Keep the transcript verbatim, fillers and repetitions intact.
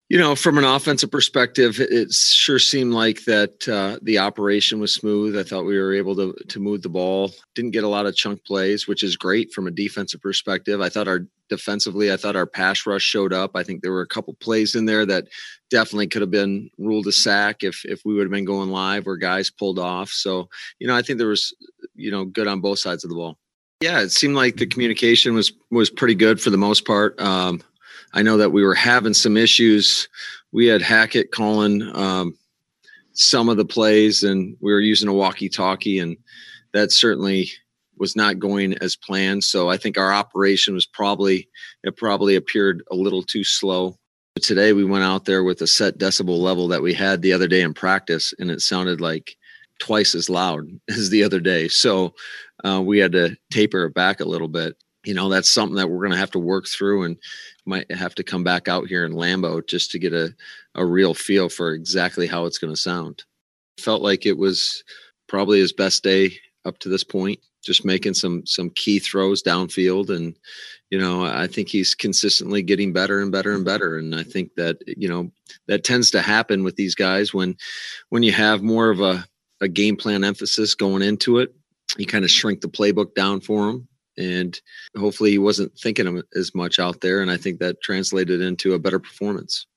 You know, from an offensive perspective, it sure seemed like that uh, the operation was smooth. I thought we were able to to move the ball. Didn't get a lot of chunk plays, which is great from a defensive perspective. I thought our defensively, I thought our pass rush showed up. I think there were a couple plays in there that definitely could have been ruled a sack if if we would have been going live where guys pulled off. So, you know, I think there was, you know, good on both sides of the ball. Yeah, it seemed like the communication was was pretty good for the most part. Um, I know that we were having some issues. We had Hackett calling um, some of the plays, and we were using a walkie-talkie, and that certainly was not going as planned. So I think our operation was probably it probably appeared a little too slow. But today we went out there with a set decibel level that we had the other day in practice, and it sounded like twice as loud as the other day. So uh, we had to taper it back a little bit. You know, that's something that we're going to have to work through, and might have to come back out here in Lambeau just to get a, a real feel for exactly how it's going to sound. Felt like it was probably his best day up to this point, just making some some key throws downfield. And, you know, I think he's consistently getting better and better and better. And I think that, you know, that tends to happen with these guys when when you have more of a, a game plan emphasis going into it. You kind of shrink the playbook down for him. And hopefully he wasn't thinking of it as much out there. And I think that translated into a better performance.